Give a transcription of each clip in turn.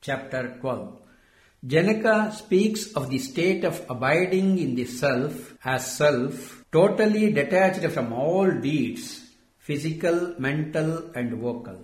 Chapter 12. Janaka speaks of the state of abiding in the self as self, totally detached from all deeds, physical, mental and vocal.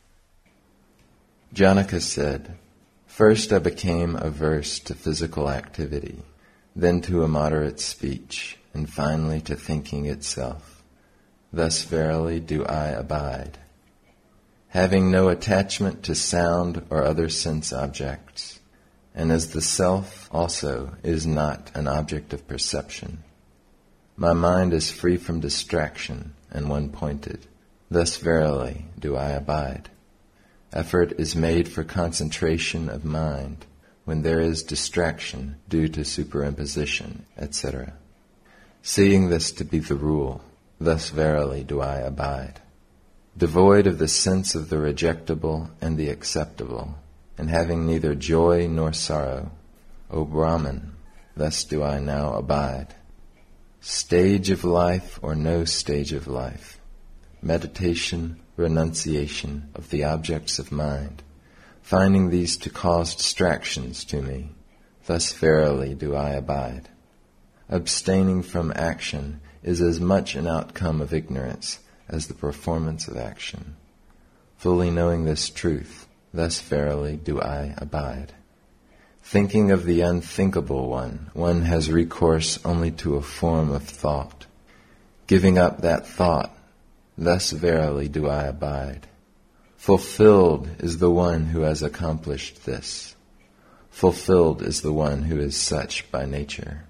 Janaka said, "First I became averse to physical activity, then to immoderate speech, and finally to thinking itself. Thus verily do I abide. Having no attachment to sound or other sense objects, and as the self also is not an object of perception, my mind is free from distraction and one-pointed. Thus verily do I abide. Effort is made for concentration of mind when there is distraction due to superimposition, etc. Seeing this to be the rule, thus verily do I abide. Devoid of the sense of the rejectable and the acceptable, and having neither joy nor sorrow, O Brahman, thus do I now abide. Stage of life or no stage of life, meditation, renunciation of the objects of mind, finding these to cause distractions to me, thus verily do I abide. Abstaining from action is as much an outcome of ignorance as the performance of action. Fully knowing this truth, thus verily do I abide. Thinking of the unthinkable one has recourse only to a form of thought. Giving up that thought, thus verily do I abide. Fulfilled is the one who has accomplished this. Fulfilled is the one who is such by nature.